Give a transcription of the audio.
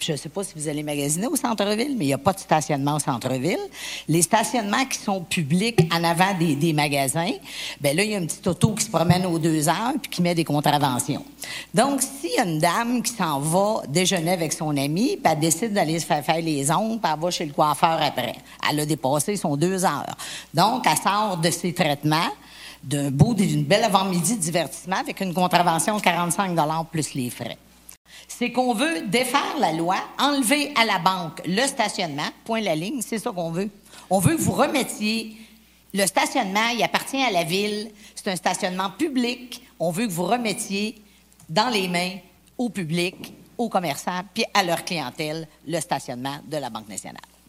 je ne sais pas si vous allez magasiner au centre-ville, mais il n'y a pas de stationnement au centre-ville. Les stationnements qui sont publics en avant des magasins, bien là, il y a une petite auto qui se promène aux 2 heures puis qui met des contraventions. Donc, s'il y a une dame qui s'en va déjeuner avec son ami, puis elle décide d'aller se faire les ongles, puis elle va chez le coiffeur après. Elle a dépassé son 2 heures. Donc, elle sort de ses traitements d'une belle avant-midi de divertissement avec une contravention de 45 $ plus les frais. C'est qu'on veut défaire la loi, enlever à la banque le stationnement, point la ligne, c'est ça qu'on veut. On veut que vous remettiez le stationnement, il appartient à la ville, c'est un stationnement public, on veut que vous remettiez dans les mains au public, aux commerçants, puis à leur clientèle, le stationnement de la Banque nationale.